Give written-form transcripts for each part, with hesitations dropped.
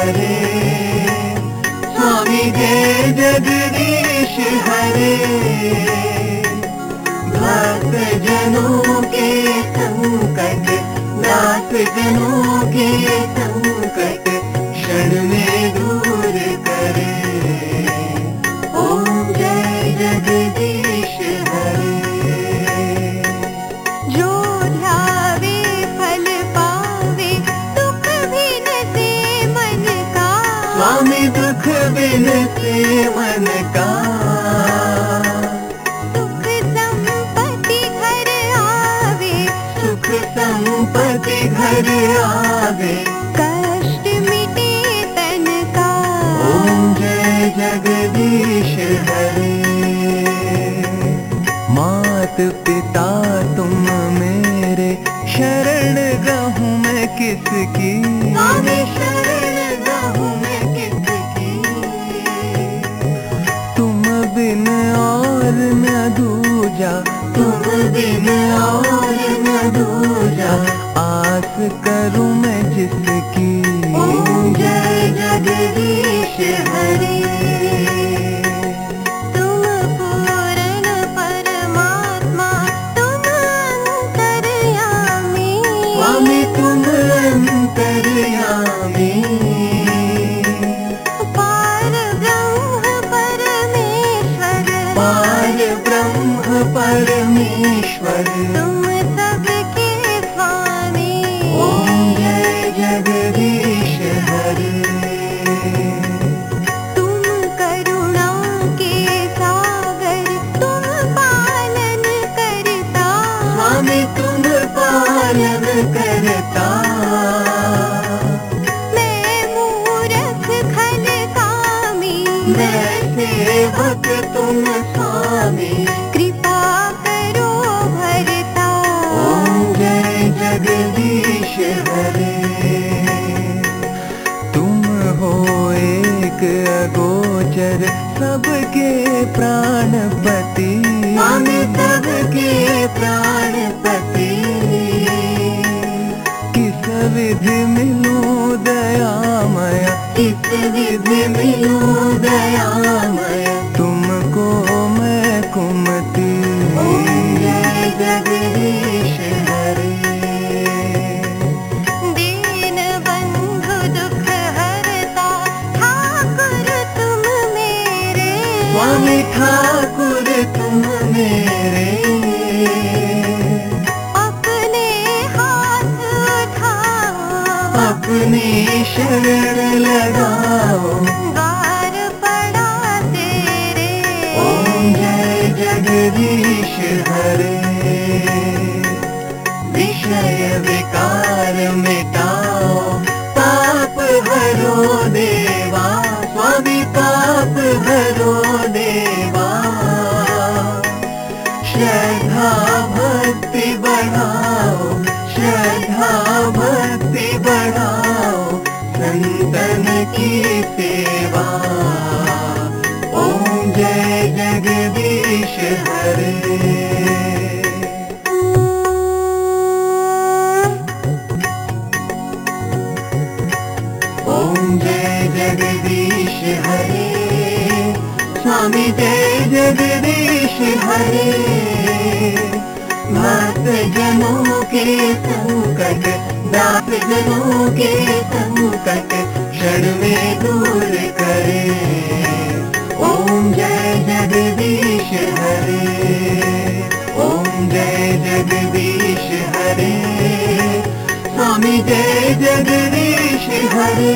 हरे। स्वामी जय जगदीश हरे। भक्त जनों के संकट, दास जनों के संकट क्षण में दूर करे। ओम जय जगदीश हरे। जो ध्यावे फल पावे, दुख बिन से मन का। स्वामी दुख बिन से मन का। सुख संपत्ति घर आवे, सुख संपत्ति घर आवे। कष्ट मिटे तन का। ओम जय जगदीश हरे। मात पिता तुम मेरे, शरण गहूँ मैं किसकी। स्वामी शरण गहूँ मैं किसकी। तुम बिन और न दूजा, तुम बिन और न दूजा। आस करूँ मैं जिसकी। ओम जय जगदीश हरे। तुम पूर्ण परमात्मा, तुम अंतर्यामी। स्वामी तुम अंतर्यामी। पार ब्रह्म परमेश्वर, पार ब्रह्म परमेश्वर। तुम सबके स्वामी। ओम जय जगदीश हरे। तुम करुणा के सागर, तुम पालन करता। स्वामी तुम पालन करता। मैं मूरख खल कामी, मैं सेवक तुम स्वामी। कृपा करो भरता। ओम जय जगदीश हरे। तुम हो एक अगोचर, सबके प्राणपति। स्वामी सबके प्राणपति। किस विधि मिलूं दयामय, किस विधि मिलूं दयामय। तुमको मैं कुमति। ओम जय जगदीश हरे। दीन बंधु दुख हरता, ठाकुर तुम मेरे। स्वामी ठाकुर तुम मेरे। अपने हाथ उठाओ, अपनी शरण लगाओ। द्वार पड़ा तेरे। ओम जय जगदीश हरे। विषय विकार मिटाओ, पाप हरो देवा। स्वामी पाप हरो देवा। श्रद्धा भक्ति बढ़ाओ, श्रद्धा भक्ति बढ़ाओ। संतन की सेवा। ओम जय जगदीश हरे। ओम जय जगदीश हरे। स्वामी जय जगदीश हरे। भक्त जनों के संकट, दास जनों के संकट क्षण में दूर करे। ओम जय जगदीश हरे। ओम जय जगदीश हरे। स्वामी जय जगदीश हरे।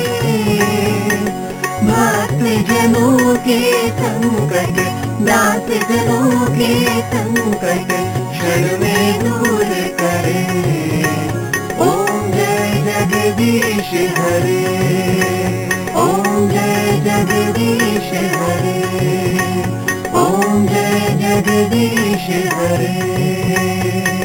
भक्त जनों के संकट, दास जनों के संकट क्षण में दूर करे। ओम जय जगदीश हरे। ओम जय जगदीश हरे। ओम जय जगदीश हरे।